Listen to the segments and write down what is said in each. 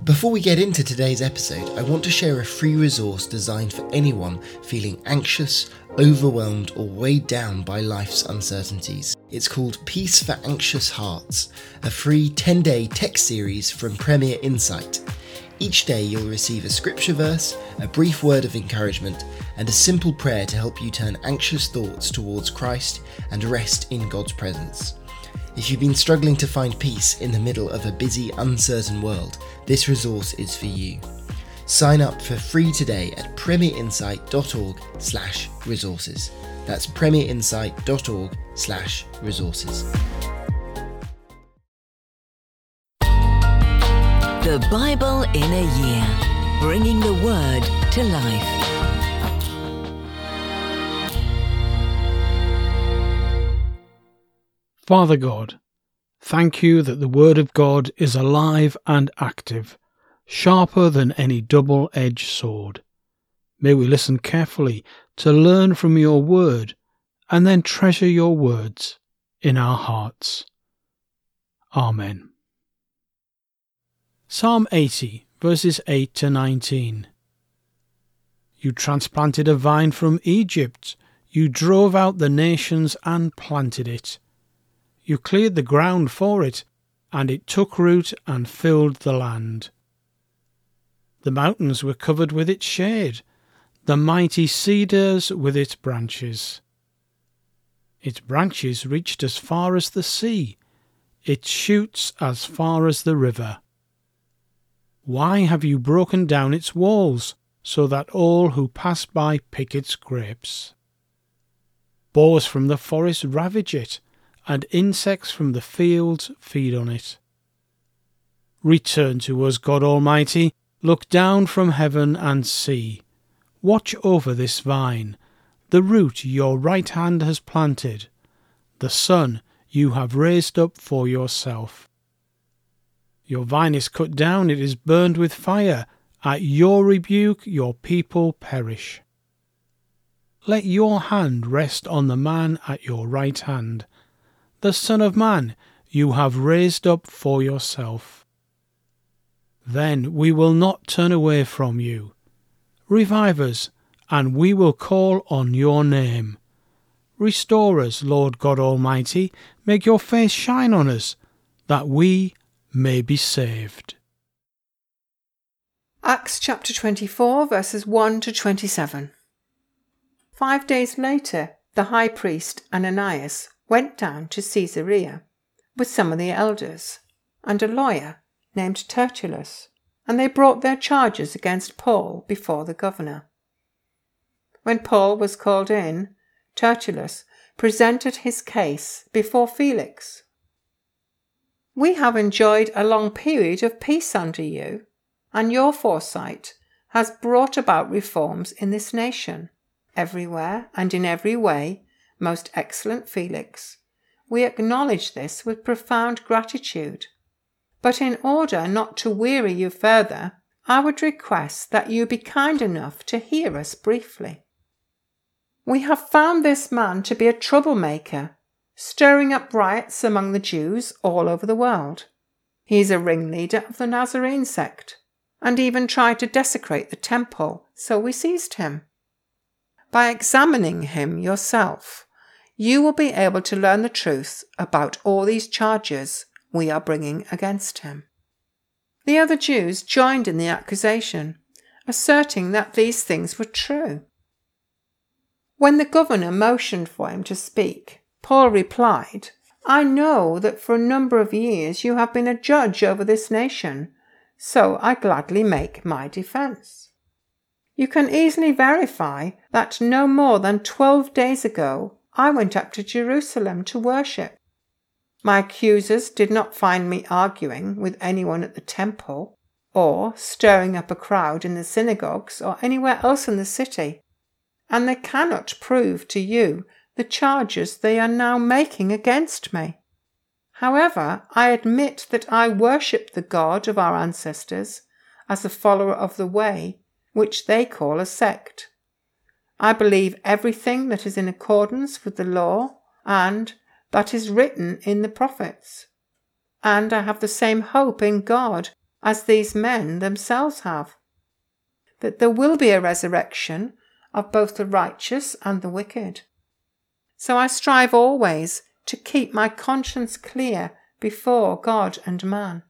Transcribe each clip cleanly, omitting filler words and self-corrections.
Before we get into today's episode, I want to share a free resource designed for anyone feeling anxious, overwhelmed, or weighed down by life's uncertainties. It's called Peace for Anxious Hearts, a free 10-day text series from Premier Insight. Each day you'll receive a scripture verse, a brief word of encouragement, and a simple prayer to help you turn anxious thoughts towards Christ and rest in God's presence. If you've been struggling to find peace in the middle of a busy, uncertain world, this resource is for you. Sign up for free today at premierinsight.org/resources. That's premierinsight.org/resources. The Bible in a Year, bringing the Word to life. Father God, thank you that the Word of God is alive and active, sharper than any double-edged sword. May we listen carefully to learn from your Word and then treasure your words in our hearts. Amen. Psalm 80, verses 8 to 19. You transplanted a vine from Egypt. You drove out the nations and planted it. You cleared the ground for it, and it took root and filled the land. The mountains were covered with its shade, the mighty cedars with its branches. Its branches reached as far as the sea, its shoots as far as the river. Why have you broken down its walls, so that all who pass by pick its grapes? Boars from the forest ravage it, and insects from the fields feed on it. Return to us, God Almighty, look down from heaven and see. Watch over this vine, the root your right hand has planted, the son you have raised up for yourself. Your vine is cut down, it is burned with fire. At your rebuke your people perish. Let your hand rest on the man at your right hand, the Son of Man you have raised up for yourself. Then we will not turn away from you. Revive us, and we will call on your name. Restore us, Lord God Almighty, make your face shine on us, that we may be saved. Acts chapter 24, verses 1 to 27. 5 days later, the high priest Ananias went down to Caesarea with some of the elders and a lawyer named Tertullus, and they brought their charges against Paul before the governor. When Paul was called in, Tertullus presented his case before Felix. We have enjoyed a long period of peace under you, and your foresight has brought about reforms in this nation, everywhere and in every way. Most excellent Felix, we acknowledge this with profound gratitude. But in order not to weary you further, I would request that you be kind enough to hear us briefly. We have found this man to be a troublemaker, stirring up riots among the Jews all over the world. He is a ringleader of the Nazarene sect, and even tried to desecrate the temple, so we seized him. By examining him yourself, you will be able to learn the truth about all these charges we are bringing against him. The other Jews joined in the accusation, asserting that these things were true. When the governor motioned for him to speak, Paul replied, I know that for a number of years you have been a judge over this nation, so I gladly make my defense. You can easily verify that no more than 12 days ago I went up to Jerusalem to worship. My accusers did not find me arguing with anyone at the temple, or stirring up a crowd in the synagogues or anywhere else in the city, and they cannot prove to you the charges they are now making against me. However, I admit that I worship the God of our ancestors as a follower of the way, which they call a sect. I believe everything that is in accordance with the law and that is written in the prophets. And I have the same hope in God as these men themselves have, that there will be a resurrection of both the righteous and the wicked. So I strive always to keep my conscience clear before God and man.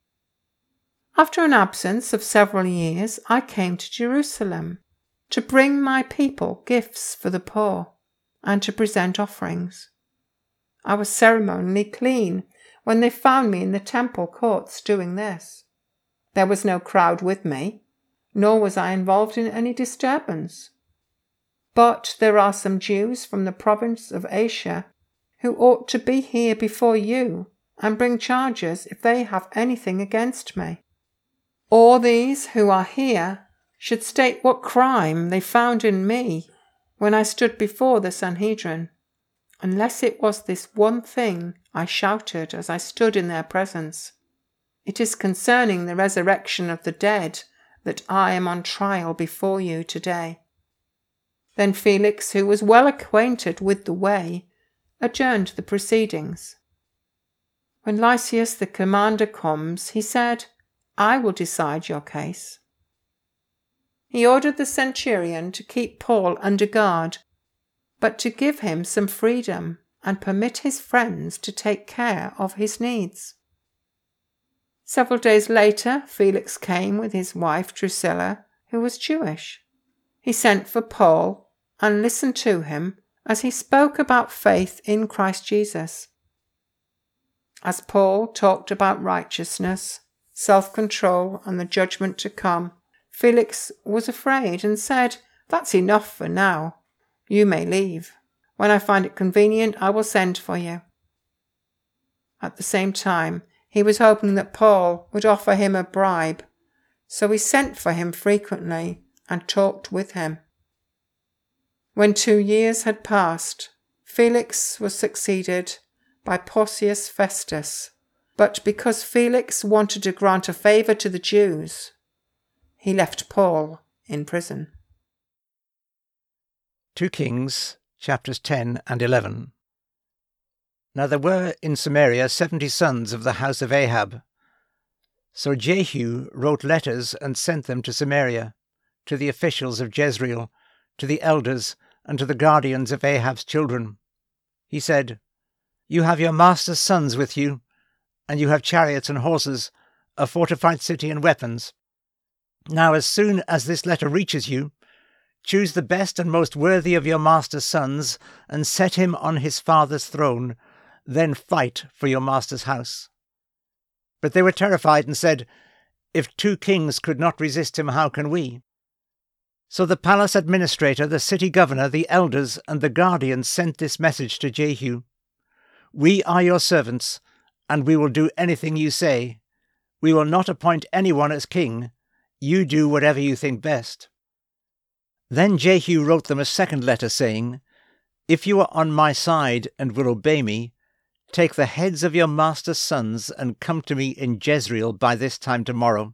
After an absence of several years, I came to Jerusalem to bring my people gifts for the poor and to present offerings. I was ceremonially clean when they found me in the temple courts doing this. There was no crowd with me, nor was I involved in any disturbance. But there are some Jews from the province of Asia who ought to be here before you and bring charges if they have anything against me. All these who are here should state what crime they found in me when I stood before the Sanhedrin, unless it was this one thing I shouted as I stood in their presence. It is concerning the resurrection of the dead that I am on trial before you today. Then Felix, who was well acquainted with the way, adjourned the proceedings. When Lysias the commander comes, he said, I will decide your case. He ordered the centurion to keep Paul under guard, but to give him some freedom and permit his friends to take care of his needs. Several days later, Felix came with his wife Drusilla, who was Jewish. He sent for Paul and listened to him as he spoke about faith in Christ Jesus. As Paul talked about righteousness, self-control, and the judgment to come, Felix was afraid and said, That's enough for now. You may leave. When I find it convenient, I will send for you. At the same time, he was hoping that Paul would offer him a bribe, so he sent for him frequently and talked with him. When 2 years had passed, Felix was succeeded by Porcius Festus, but because Felix wanted to grant a favour to the Jews, he left Paul in prison. 2 Kings, chapters 10 and 11. Now there were in Samaria 70 sons of the house of Ahab. So Jehu wrote letters and sent them to Samaria, to the officials of Jezreel, to the elders, and to the guardians of Ahab's children. He said, You have your master's sons with you, and you have chariots and horses, a fortified city and weapons. Now as soon as this letter reaches you, choose the best and most worthy of your master's sons, and set him on his father's throne, then fight for your master's house. But they were terrified and said, If 2 kings could not resist him, how can we? So the palace administrator, the city governor, the elders, and the guardians sent this message to Jehu. We are your servants, and we will do anything you say. We will not appoint anyone as king. You do whatever you think best. Then Jehu wrote them a second letter, saying, If you are on my side and will obey me, take the heads of your master's sons and come to me in Jezreel by this time tomorrow.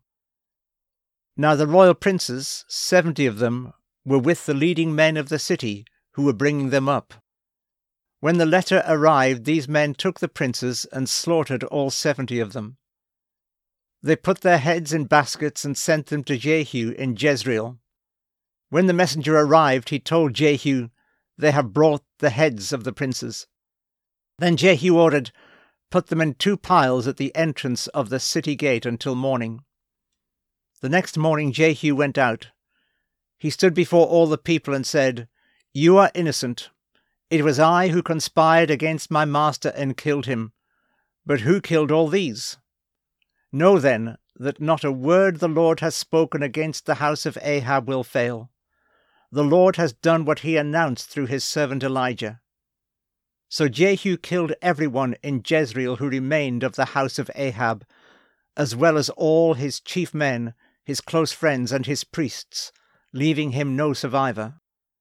Now the royal princes, 70 of them, were with the leading men of the city, who were bringing them up. When the letter arrived, these men took the princes and slaughtered all 70 of them. They put their heads in baskets and sent them to Jehu in Jezreel. When the messenger arrived, he told Jehu, They have brought the heads of the princes. Then Jehu ordered, Put them in 2 piles at the entrance of the city gate until morning. The next morning Jehu went out. He stood before all the people and said, You are innocent. It was I who conspired against my master and killed him. But who killed all these? Know then that not a word the Lord has spoken against the house of Ahab will fail. The Lord has done what he announced through his servant Elijah. So Jehu killed everyone in Jezreel who remained of the house of Ahab, as well as all his chief men, his close friends, and his priests, leaving him no survivor.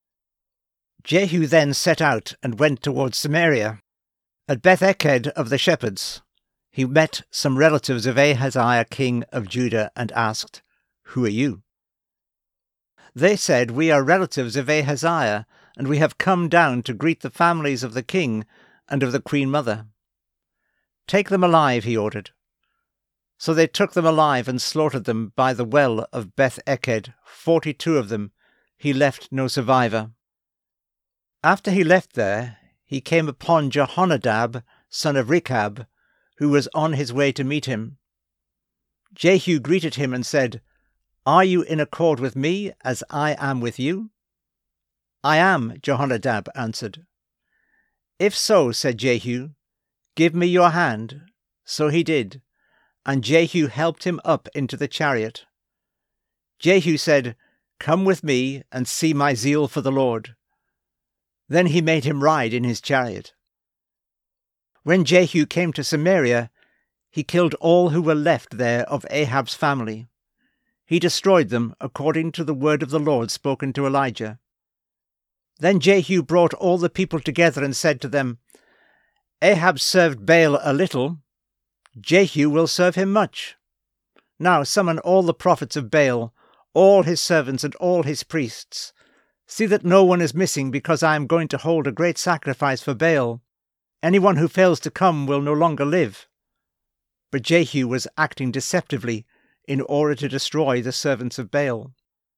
Jehu then set out and went towards Samaria. At Beth-Eked of the shepherds, he met some relatives of Ahaziah king of Judah and asked, Who are you? They said, We are relatives of Ahaziah, and we have come down to greet the families of the king and of the queen mother. Take them alive, he ordered. So they took them alive and slaughtered them by the well of Beth-Eked, 42 of them. He left no survivor. After he left there, he came upon Jehonadab, son of Rechab, who was on his way to meet him. Jehu greeted him and said, "Are you in accord with me as I am with you?" "I am," Jehonadab answered. "If so," said Jehu, "give me your hand." So he did, and Jehu helped him up into the chariot. Jehu said, "Come with me and see my zeal for the Lord." Then he made him ride in his chariot. When Jehu came to Samaria, he killed all who were left there of Ahab's family. He destroyed them according to the word of the Lord spoken to Elijah. Then Jehu brought all the people together and said to them, "Ahab served Baal a little, Jehu will serve him much. Now summon all the prophets of Baal, all his servants and all his priests. See that no one is missing, because I am going to hold a great sacrifice for Baal. Anyone who fails to come will no longer live." But Jehu was acting deceptively in order to destroy the servants of Baal.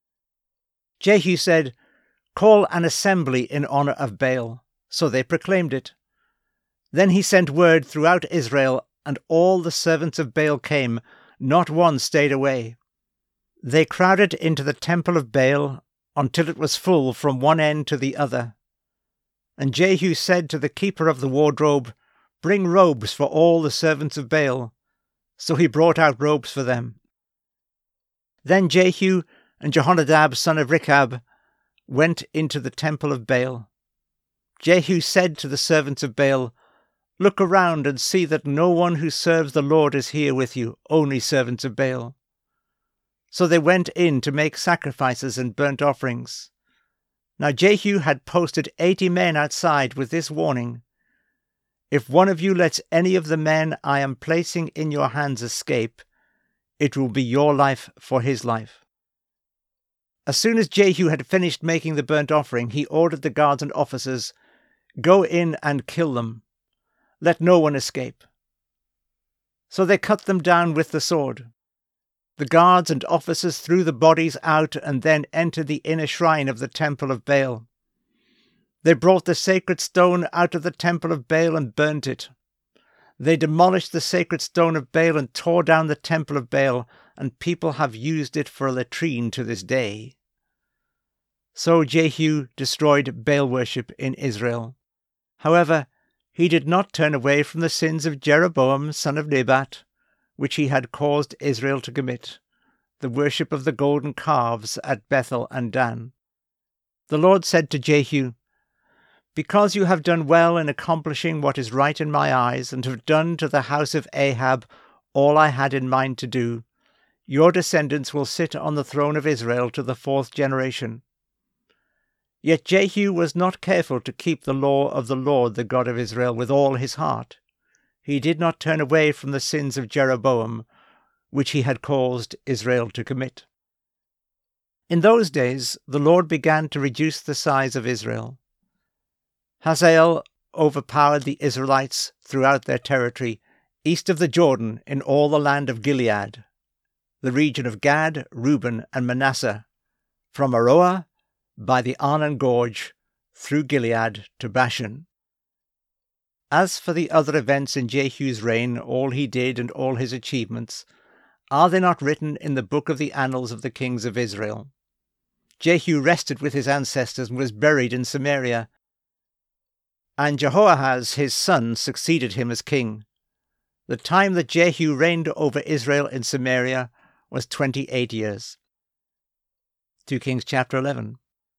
Jehu said, "Call an assembly in honor of Baal." So they proclaimed it. Then he sent word throughout Israel, and all the servants of Baal came, not one stayed away. They crowded into the temple of Baal until it was full from one end to the other. And Jehu said to the keeper of the wardrobe, "Bring robes for all the servants of Baal." So he brought out robes for them. Then Jehu and Jehonadab, son of Rechab, went into the temple of Baal. Jehu said to the servants of Baal, "Look around and see that no one who serves the Lord is here with you, only servants of Baal." So they went in to make sacrifices and burnt offerings. Now Jehu had posted 80 men outside with this warning: "If one of you lets any of the men I am placing in your hands escape, it will be your life for his life." As soon as Jehu had finished making the burnt offering, he ordered the guards and officers, "Go in and kill them. Let no one escape." So they cut them down with the sword. The guards and officers threw the bodies out and then entered the inner shrine of the temple of Baal. They brought the sacred stone out of the temple of Baal and burnt it. They demolished the sacred stone of Baal and tore down the temple of Baal, and people have used it for a latrine to this day. So Jehu destroyed Baal worship in Israel. However, he did not turn away from the sins of Jeroboam, son of Nebat, which he had caused Israel to commit, the worship of the golden calves at Bethel and Dan. The Lord said to Jehu, "Because you have done well in accomplishing what is right in my eyes, and have done to the house of Ahab all I had in mind to do, your descendants will sit on the throne of Israel to the 4th generation." Yet Jehu was not careful to keep the law of the Lord, the God of Israel, with all his heart. He did not turn away from the sins of Jeroboam, which he had caused Israel to commit. In those days the Lord began to reduce the size of Israel. Hazael overpowered the Israelites throughout their territory, east of the Jordan, in all the land of Gilead, the region of Gad, Reuben, and Manasseh, from Aroah by the Arnon Gorge through Gilead to Bashan. As for the other events in Jehu's reign, all he did and all his achievements, are they not written in the book of the annals of the kings of Israel? Jehu rested with his ancestors and was buried in Samaria, and Jehoahaz his son succeeded him as king. The time that Jehu reigned over Israel in Samaria was 28 years. 2 Kings chapter 11.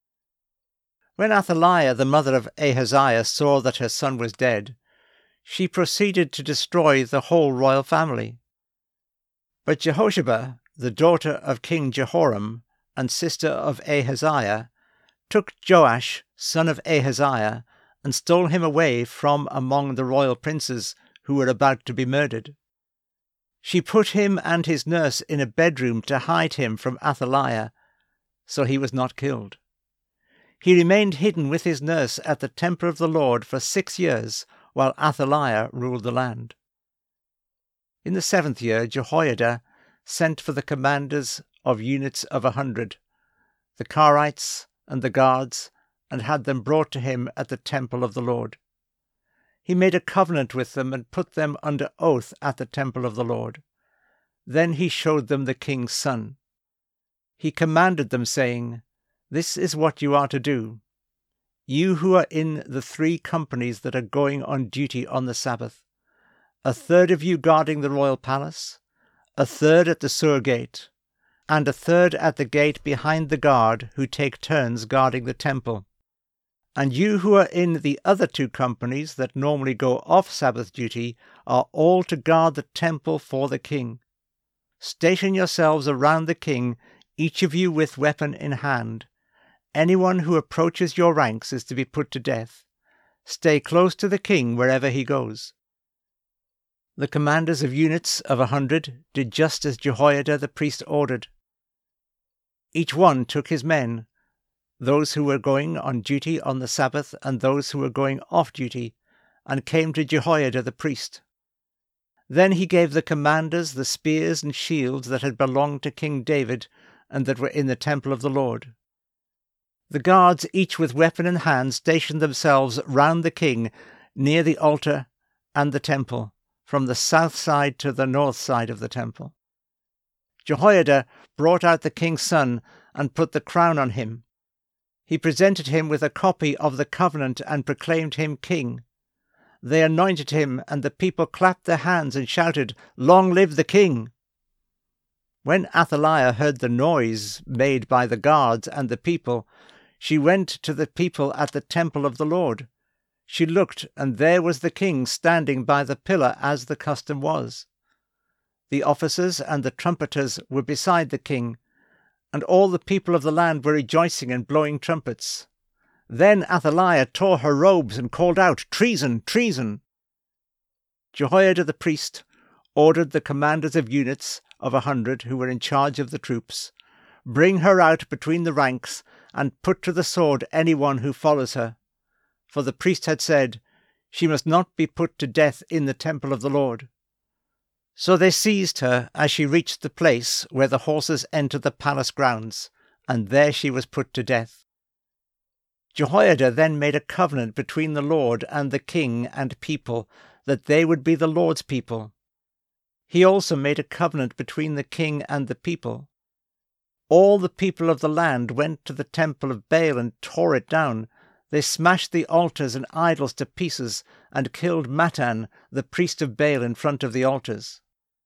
When Athaliah, the mother of Ahaziah, saw that her son was dead, she proceeded to destroy the whole royal family. But Jehosheba, the daughter of King Jehoram and sister of Ahaziah, took Joash, son of Ahaziah, and stole him away from among the royal princes who were about to be murdered. She put him and his nurse in a bedroom to hide him from Athaliah, so he was not killed. He remained hidden with his nurse at the temple of the Lord for 6 years, while Athaliah ruled the land. In the 7th year, Jehoiada sent for the commanders of units of 100, the Karites and the guards, and had them brought to him at the temple of the Lord. He made a covenant with them and put them under oath at the temple of the Lord. Then he showed them the king's son. He commanded them, saying, "This is what you are to do. You who are in the 3 companies that are going on duty on the Sabbath, 1/3 of you guarding the royal palace, 1/3 at the Sur gate, and 1/3 at the gate behind the guard who take turns guarding the temple. And you who are in the other 2 companies that normally go off Sabbath duty are all to guard the temple for the king. Station yourselves around the king, each of you with weapon in hand. Anyone who approaches your ranks is to be put to death. Stay close to the king wherever he goes." The commanders of units of 100 did just as Jehoiada the priest ordered. Each one took his men, those who were going on duty on the Sabbath and those who were going off duty, and came to Jehoiada the priest. Then he gave the commanders the spears and shields that had belonged to King David and that were in the temple of the Lord. The guards, each with weapon in hand, stationed themselves round the king, near the altar and the temple, from the south side to the north side of the temple. Jehoiada brought out the king's son and put the crown on him. He presented him with a copy of the covenant and proclaimed him king. They anointed him, and the people clapped their hands and shouted, "Long live the king!" When Athaliah heard the noise made by the guards and the people, she went to the people at the temple of the Lord. She looked, and there was the king standing by the pillar as the custom was. The officers and the trumpeters were beside the king, and all the people of the land were rejoicing and blowing trumpets. Then Athaliah tore her robes and called out, "Treason! Treason!" Jehoiada the priest ordered the commanders of units of 100 who were in charge of the troops, "Bring her out between the ranks and put to the sword anyone who follows her." For the priest had said, "She must not be put to death in the temple of the Lord." So they seized her as she reached the place where the horses enter the palace grounds, and there she was put to death. Jehoiada then made a covenant between the Lord and the king and people, that they would be the Lord's people. He also made a covenant between the king and the people. All the people of the land went to the temple of Baal and tore it down. They smashed the altars and idols to pieces and killed Mattan, the priest of Baal, in front of the altars.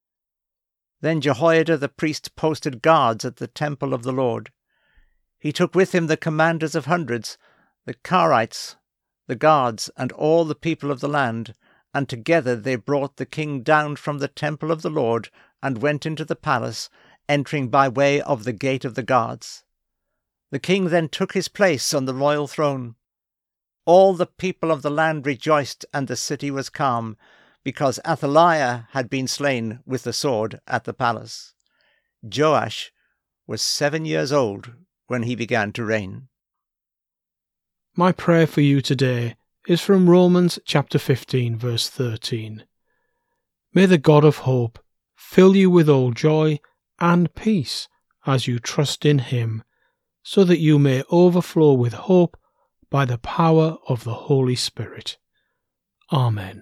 Then Jehoiada the priest posted guards at the temple of the Lord. He took with him the commanders of hundreds, the Karites, the guards, and all the people of the land, and together they brought the king down from the temple of the Lord and went into the palace, entering by way of the gate of the guards. The king then took his place on the royal throne. All the people of the land rejoiced, and the city was calm, because Athaliah had been slain with the sword at the palace. Joash was 7 years old when he began to reign. My prayer for you today is from Romans chapter 15, verse 13. May the God of hope fill you with all joy and peace as you trust in him, so that you may overflow with hope by the power of the Holy Spirit. Amen.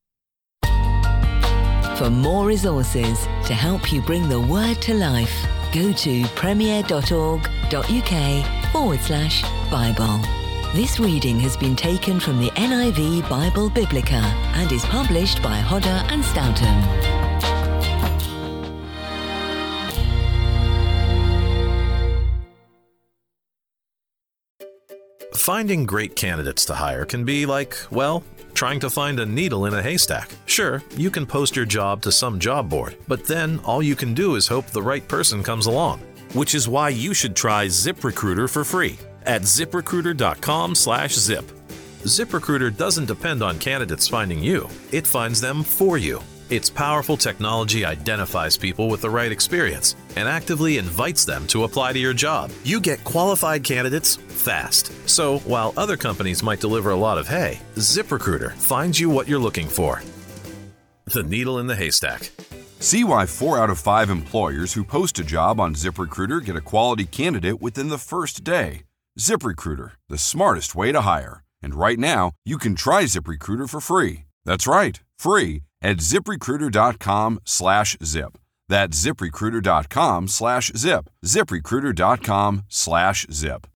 For more resources to help you bring the word to life, go to premier.org.uk/Bible. This reading has been taken from the NIV Bible Biblica and is published by Hodder and Stoughton. Finding great candidates to hire can be like, well, trying to find a needle in a haystack. Sure, you can post your job to some job board, but then all you can do is hope the right person comes along. Which is why you should try ZipRecruiter for free at ZipRecruiter.com/zip. ZipRecruiter doesn't depend on candidates finding you. It finds them for you. Its powerful technology identifies people with the right experience and actively invites them to apply to your job. You get qualified candidates fast. So while other companies might deliver a lot of hay, ZipRecruiter finds you what you're looking for. The needle in the haystack. See why 4 out of 5 employers who post a job on ZipRecruiter get a quality candidate within the first day. ZipRecruiter, the smartest way to hire. And right now, you can try ZipRecruiter for free. That's right, free at ZipRecruiter.com/zip. That's ZipRecruiter.com/zip. ZipRecruiter.com/zip.